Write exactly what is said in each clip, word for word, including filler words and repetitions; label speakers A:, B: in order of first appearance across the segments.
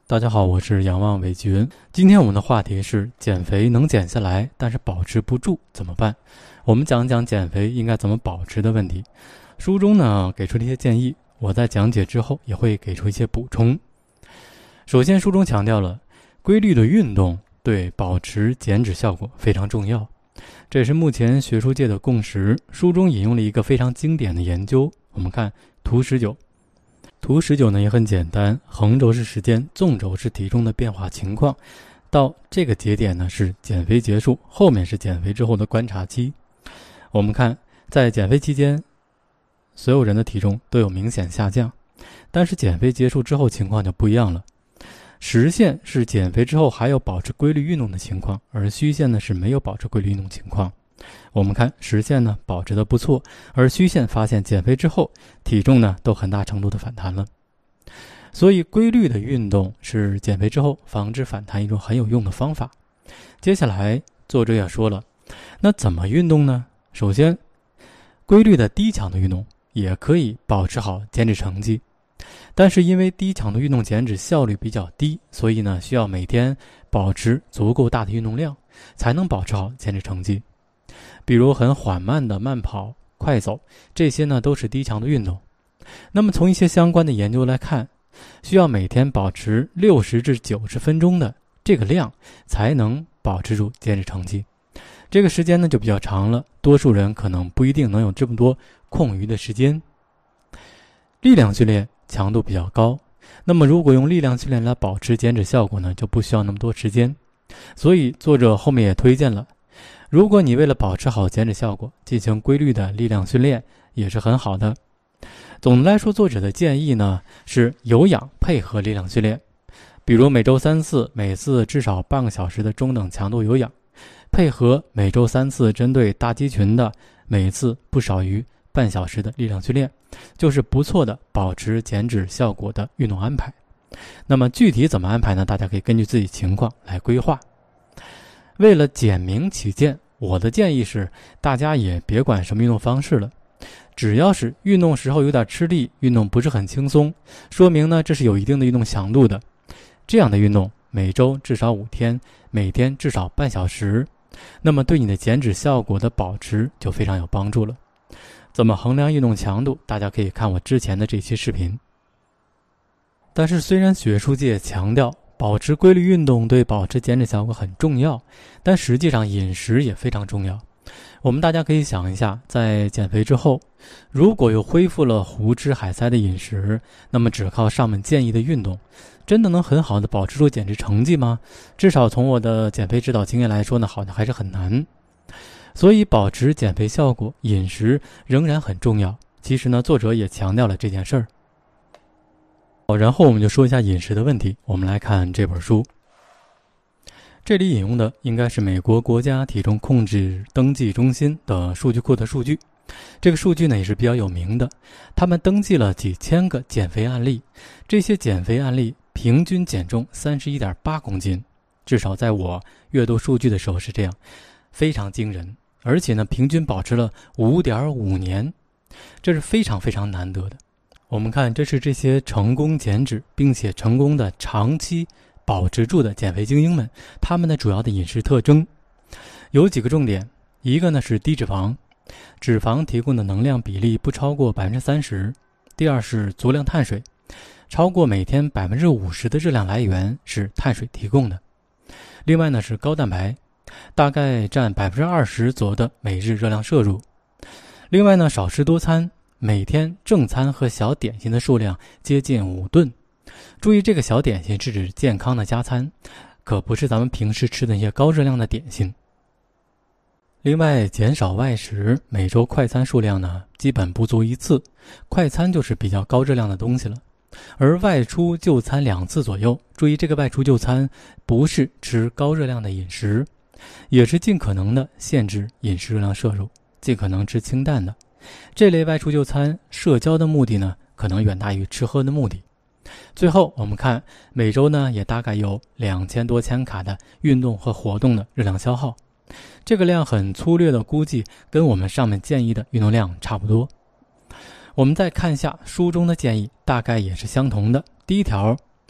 A: 大家好，我是仰望韦吉云。今天我们的话题是减肥能减下来，但是保持不住怎么办？我们讲讲减肥应该怎么保持的问题。书中呢给出了一些建议，我在讲解之后也会给出一些补充。首先，书中强调了规律的运动对保持减脂效果非常重要，这也是目前学术界的共识。书中引用了一个非常经典的研究，我们看图十九。图十九呢也很简单，横轴是时间，纵轴是体重的变化情况。到这个节点呢是减肥结束，后面是减肥之后的观察期。我们看，在减肥期间，所有人的体重都有明显下降，但是减肥结束之后情况就不一样了。实线是减肥之后还有保持规律运动的情况，而虚线呢是没有保持规律运动情况。我们看实线呢保持的不错，而虚线发现减肥之后体重呢都很大程度的反弹了。所以规律的运动是减肥之后防止反弹一种很有用的方法。接下来作者也说了，那怎么运动呢？首先，规律的低强度运动也可以保持好减脂成绩，但是因为低强度运动减脂效率比较低，所以呢需要每天保持足够大的运动量，才能保持好减脂成绩。比如很缓慢的慢跑、快走，这些呢都是低强度运动。那么从一些相关的研究来看，需要每天保持六十至九十分钟的这个量，才能保持住减脂成绩。这个时间呢就比较长了，多数人可能不一定能有这么多空余的时间。力量训练强度比较高，那么如果用力量训练来保持减脂效果呢，就不需要那么多时间。所以作者后面也推荐了，如果你为了保持好减脂效果，进行规律的力量训练也是很好的。总的来说，作者的建议呢是有氧配合力量训练，比如每周三次，每次至少半个小时的中等强度有氧，配合每周三次针对大肌群的每次不少于半小时的力量训练，就是不错的保持减脂效果的运动安排。那么具体怎么安排呢？大家可以根据自己情况来规划。为了简明起见，我的建议是大家也别管什么运动方式了，只要是运动时候有点吃力，运动不是很轻松，说明呢这是有一定的运动强度的，这样的运动每周至少五天，每天至少半小时，那么对你的减脂效果的保持就非常有帮助了。怎么衡量运动强度，大家可以看我之前的这期视频。但是虽然学术界强调保持规律运动对保持减脂效果很重要，但实际上饮食也非常重要。我们大家可以想一下，在减肥之后，如果又恢复了胡吃海塞的饮食，那么只靠上面建议的运动，真的能很好的保持住减脂成绩吗？至少从我的减肥指导经验来说呢，好像还是很难。所以保持减肥效果，饮食仍然很重要。其实呢，作者也强调了这件事儿。好，然后我们就说一下饮食的问题。我们来看这本书，这里引用的应该是美国国家体重控制登记中心的数据库的数据。这个数据呢也是比较有名的，他们登记了几千个减肥案例，这些减肥案例平均减重 三十一点八公斤，至少在我阅读数据的时候是这样，非常惊人。而且呢平均保持了 五点五年，这是非常非常难得的。我们看，这是这些成功减脂并且成功的长期保持住的减肥精英们，他们的主要的饮食特征有几个重点。一个呢是低脂肪，脂肪提供的能量比例不超过 百分之三十。 第二是足量碳水，超过每天 百分之五十 的热量来源是碳水提供的。另外呢是高蛋白，大概占 百分之二十 左右的每日热量摄入。另外呢少吃多餐，每天正餐和小点心的数量接近五顿。注意，这个小点心是指健康的加餐，可不是咱们平时吃的那些高热量的点心。另外减少外食，每周快餐数量呢基本不足一次，快餐就是比较高热量的东西了。而外出就餐两次左右，注意这个外出就餐不是吃高热量的饮食，也是尽可能的限制饮食热量摄入，尽可能吃清淡的。这类外出就餐社交的目的呢可能远大于吃喝的目的。最后我们看每周呢也大概有两千多千卡的运动和活动的热量消耗，这个量很粗略的估计跟我们上面建议的运动量差不多。我们再看一下书中的建议，大概也是相同的。第一条，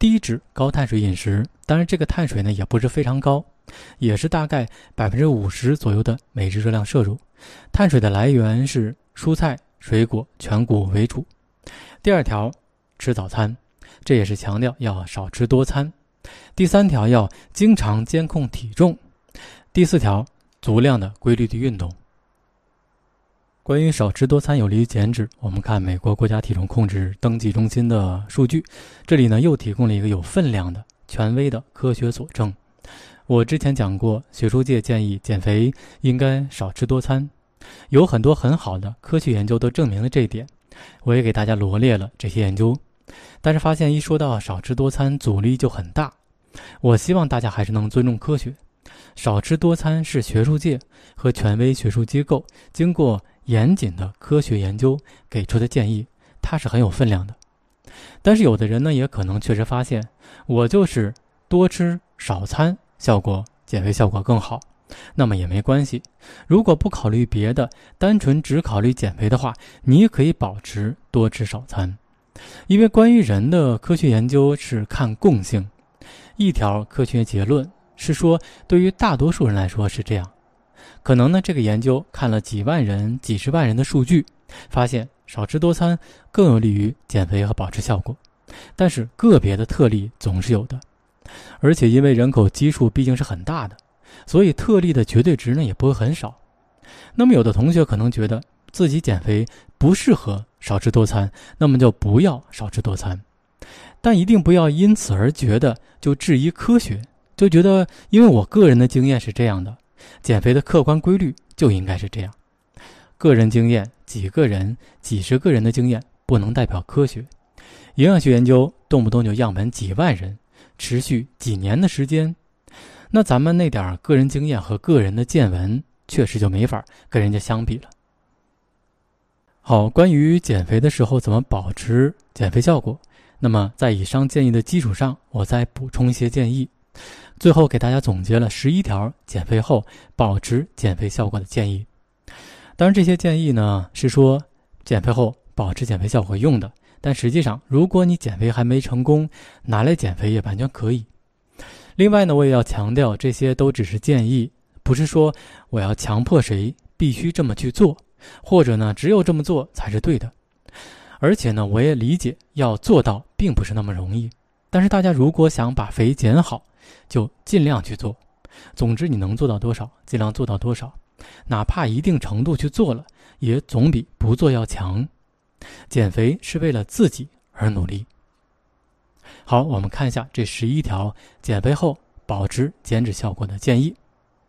A: 低脂高碳水饮食，当然这个碳水呢也不是非常高，也是大概 百分之五十 左右的每日热量摄入。碳水的来源是蔬菜、水果、全谷为主。第二条，吃早餐，这也是强调要少吃多餐。第三条，要经常监控体重。第四条，足量的规律的运动。关于少吃多餐有利于减脂，我们看美国国家体重控制登记中心的数据，这里呢又提供了一个有分量的权威的科学佐证。我之前讲过，学术界建议减肥应该少吃多餐，有很多很好的科学研究都证明了这一点，我也给大家罗列了这些研究。但是发现一说到少吃多餐，阻力就很大。我希望大家还是能尊重科学，少吃多餐是学术界和权威学术机构经过严谨的科学研究给出的建议，它是很有分量的。但是有的人呢，也可能确实发现，我就是多吃少餐，效果减肥效果更好，那么也没关系。如果不考虑别的，单纯只考虑减肥的话，你也可以保持多吃少餐。因为关于人的科学研究是看共性，一条科学结论是说，对于大多数人来说是这样。可能呢，这个研究看了几万人、几十万人的数据，发现少吃多餐更有利于减肥和保持效果。但是个别的特例总是有的，而且因为人口基数毕竟是很大的，所以特例的绝对值呢也不会很少。那么有的同学可能觉得自己减肥不适合少吃多餐，那么就不要少吃多餐。但一定不要因此而觉得就质疑科学，就觉得因为我个人的经验是这样的，减肥的客观规律就应该是这样。个人经验，几个人、几十个人的经验不能代表科学。营养学研究动不动就样本几万人，持续几年的时间，那咱们那点个人经验和个人的见闻确实就没法跟人家相比了。好，关于减肥的时候怎么保持减肥效果，那么在以上建议的基础上，我再补充一些建议。最后给大家总结了十一条减肥后保持减肥效果的建议。当然这些建议呢是说减肥后保持减肥效果用的，但实际上如果你减肥还没成功，拿来减肥也完全可以。另外呢，我也要强调，这些都只是建议，不是说我要强迫谁必须这么去做，或者呢只有这么做才是对的。而且呢，我也理解要做到并不是那么容易，但是大家如果想把肥减好，就尽量去做。总之你能做到多少尽量做到多少，哪怕一定程度去做了，也总比不做要强。减肥是为了自己而努力。好，我们看一下这十一条减肥后保持减脂效果的建议。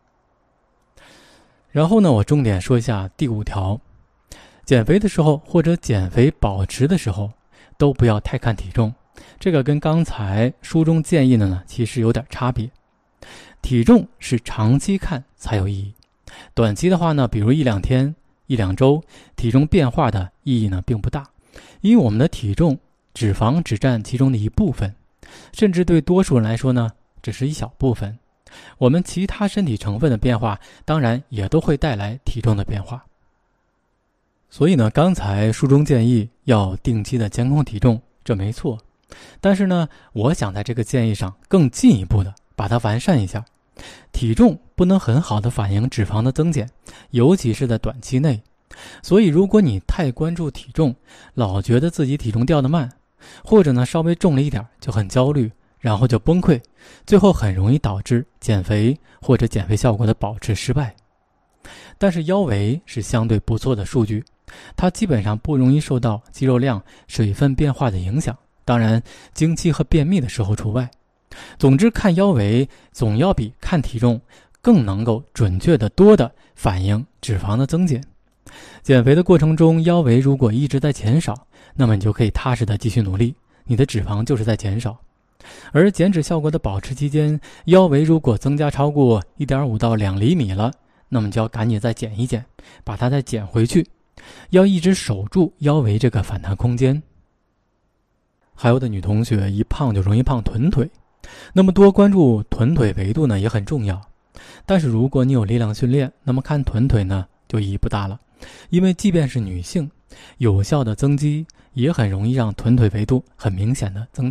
A: 然后呢，我重点说一下第五条，减肥的时候或者减肥保持的时候都不要太看体重。这个跟刚才书中建议的呢其实有点差别。体重是长期看才有意义，短期的话呢，比如一两天一两周，体重变化的意义呢并不大。因为我们的体重脂肪只占其中的一部分，甚至对多数人来说呢只是一小部分。我们其他身体成分的变化当然也都会带来体重的变化。所以呢，刚才书中建议要定期的监控体重，这没错。但是呢，我想在这个建议上更进一步的把它完善一下。体重不能很好的反映脂肪的增减，尤其是在短期内。所以如果你太关注体重，老觉得自己体重掉得慢，或者呢稍微重了一点就很焦虑，然后就崩溃，最后很容易导致减肥或者减肥效果的保持失败。但是腰围是相对不错的数据，它基本上不容易受到肌肉量、水分变化的影响，当然经期和便秘的时候除外。总之，看腰围总要比看体重更能够准确的多的反映脂肪的增减。减肥的过程中，腰围如果一直在减少，那么你就可以踏实的继续努力，你的脂肪就是在减少。而减脂效果的保持期间，腰围如果增加超过 一点五到两厘米了，那么就要赶紧再减一减，把它再减回去，要一直守住腰围这个反弹空间。还有的女同学一胖就容易胖臀腿，那么多关注臀腿维度呢也很重要。但是如果你有力量训练，那么看臀腿呢就意义不大了，因为即便是女性，有效的增肌也很容易让臀腿维度很明显的增大，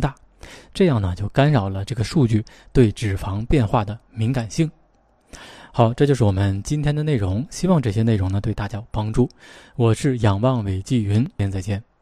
A: 这样呢就干扰了这个数据对脂肪变化的敏感性。好，这就是我们今天的内容，希望这些内容呢对大家有帮助。我是仰望伟纪云，明天再见。